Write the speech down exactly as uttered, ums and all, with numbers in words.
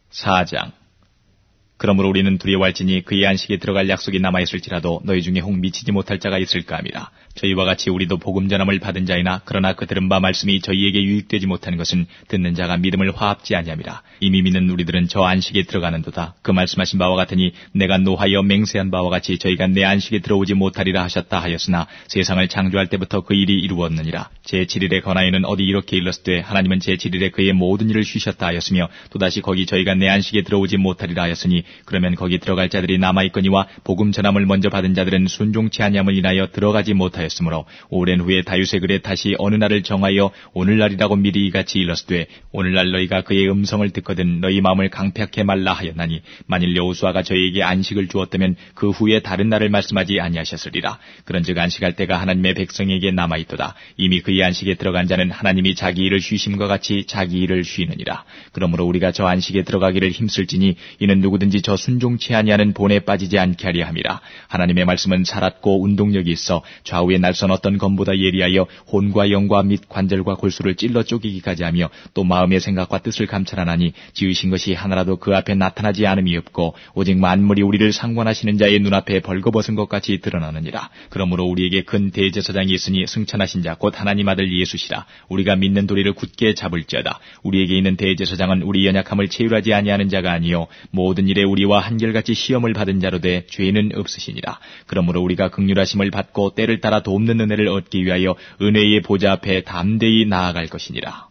사 장. 그러므로 우리는 두려워할지니 그의 안식에 들어갈 약속이 남아있을지라도 너희 중에 혹 미치지 못할 자가 있을까 함이라. 저희와 같이 우리도 복음 전함을 받은 자이나 그러나 그 들은 바 말씀이 저희에게 유익되지 못하는 것은 듣는 자가 믿음을 화합지 아니함이라. 이미 믿는 우리들은 저 안식에 들어가는도다. 그 말씀하신 바와 같으니 내가 노하여 맹세한 바와 같이 저희가 내 안식에 들어오지 못하리라 하셨다 하였으나 세상을 창조할 때부터 그 일이 이루었느니라. 제칠 일에 관하여는 어디 이렇게 일렀으되 하나님은 제칠 일에 그의 모든 일을 쉬셨다 하였으며 또다시 거기 저희가 내 안식에 들어오지 못하리라 하였으니 그러면 거기 들어갈 자들이 남아있거니와 복음 전함을 먼저 받은 자들은 순종치 아니함을 인하여 들어가지 못하였으므로 오랜 후에 다윗의 글에 다시 어느 날을 정하여 오늘날이라고 미리 이같이 일렀으되 오늘날 너희가 그의 음성을 듣거든 너희 마음을 강팍해 말라 하였나니 만일 여호수아가 저희에게 안식을 주었다면 그 후에 다른 날을 말씀하지 아니하셨으리라. 그런즉 안식할 때가 하나님의 백성에게 남아있도다. 이미 그의 안식에 들어간 자는 하나님이 자기 일을 쉬심과 같이 자기 일을 쉬느니라. 그러므로 우리가 저 안식에 들어가기를 힘쓸지니 이는 누구든지 저 순종치 아니하는 본에 빠지지 않게 하려 함이라. 하나님의 말씀은 살았고 운동력이 있어 좌우의 날선 어떤 검보다 예리하여 혼과 영과 및 관절과 골수를 찔러 쪼개기까지 하며 또 마음의 생각과 뜻을 감찰하나니 지으신 것이 하나라도 그 앞에 나타나지 않음이 없고 오직 만물이 우리를 상관하시는 자의 눈앞에 벌거벗은 것 같이 드러나느니라. 그러므로 우리에게 큰 대제사장이 있으니 승천하신 자 곧 하나님 아들 예수시라. 우리가 믿는 도리를 굳게 잡을지어다. 우리에게 있는 대제사장은 우리 연약함을 체휼하지 아니하는 자가 아니요 모든 일에 우리와 한결같이 시험을 받은 자로 돼 죄는 없으시니라. 그러므로 우리가 긍휼하심을 받고 때를 따라 돕는 은혜를 얻기 위하여 은혜의 보좌 앞에 담대히 나아갈 것이니라.